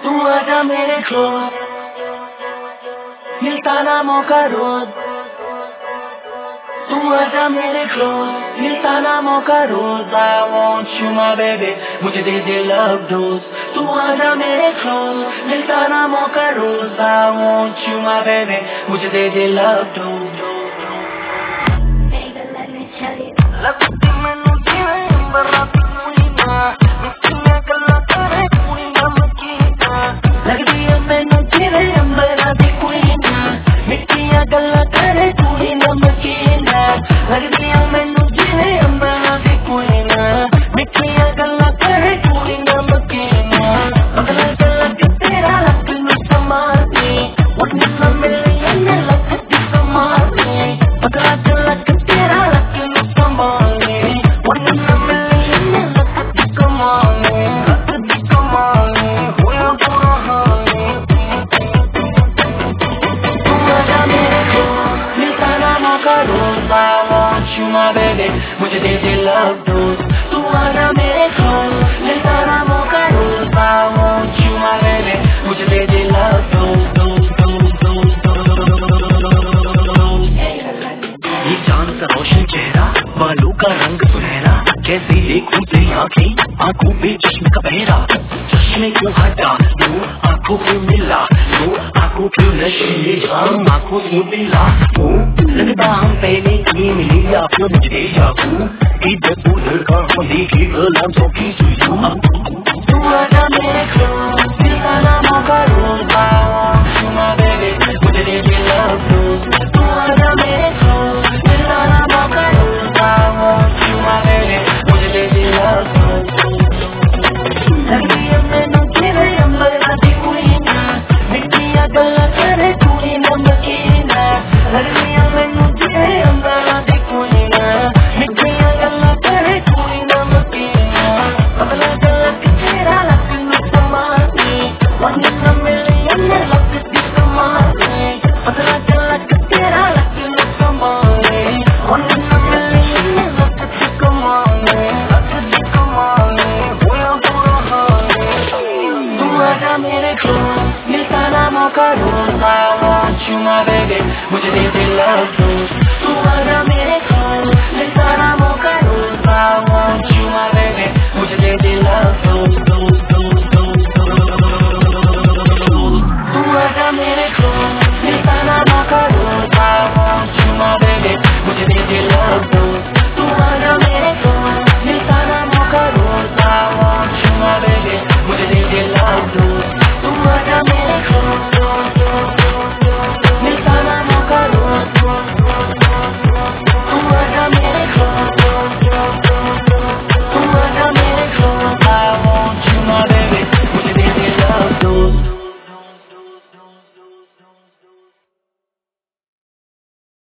तू आजा मेरे क्लोज, मिलता ना मौका रोज। तू आजा मेरे क्लोज, मिलता ना मौका रोज। I want you my baby, मुझे दे दे love dose। तू आजा मेरे क्लोज, मिलता ना मौका रोज। I want you my baby, मुझे दे दे love dose। लगती मैनू जिवें अंबर राती कुड़ियां, मिठियां गल्लां करे कुड़ियां मकीना। लगदी है मैनू जिवें अंबर राती कुड़ियां, मिठियां गल्लां करे कुड़ियां मकीना। लगदी है मैनू जिवें अंबर राती कुड़ियां, मिठियां गल्लां करे कुड़ियां मकीना। पगला गल्लां कि तेरा लक नूं संभालदी, वड्डी ना मिली इन्ने लक दी संभालदी। पगला गल्लां कि तेरा लक नूं संभालदी, वड्डी ना मिली इन्ने लक दी कमालदी। लक दी कमालदी होया बुरा हाल। तू आजा मेरे क्लोज, मिलता ना मौका रोज। I want you my baby, मुझे दे दे love dose। तू आजा मेरे क्लोज, मिलता ना मौका रोज। I want you my baby, मुझे दे दे love dose, dose, dose, dose, dose। ये चांद सा रोशन चेहरा, बालों का रंग सुनहरा, कैसी देखूं तेरी आंखें, आंखों पे चश्मे का पहरा। चश्मे क्यों हटा तू, आंखों क्यों मिला तू, आंखों क्यों नशीले हम आंखों से मिला तू। लगता हम पहले ही मिले या फिर मुझे déjà vu, इधर उधर कहाँ देखे गलाम सौ की सुइयों। तू आजा मेरे क्लोज, मिलता ना मौका रोज। I want you my baby, मुझे दे दे love dose। तू आजा मेरे क्लोज, मिलता ना मौका रोज। I want you my baby, मुझे दे दे love dose। लगदी है मैनू जिवें अंबर राती कुड़ियां, मिठियां गल्लां करे कुड़ियां मकीना। लगदी है मैनू जिवें अंबर राती कुड़ियां, मिठियां गल्लां करे कुड़ियां मकीना। पगला गल्लां कि तेरा लक नूं संभालदी, वड्डी ना मिली इन्ने लक दी कमालदी। पगला गल्लां कि तेरा लक नूं संभालदी, वड्डी ना मिली इन्ने लक दी कमालदी। लक दी कमालदी होया बुरा हाल। तू आजा मेरे क्लोज, मिलता ना मौका रोज। I want you my baby, मुझे दे दे love dose।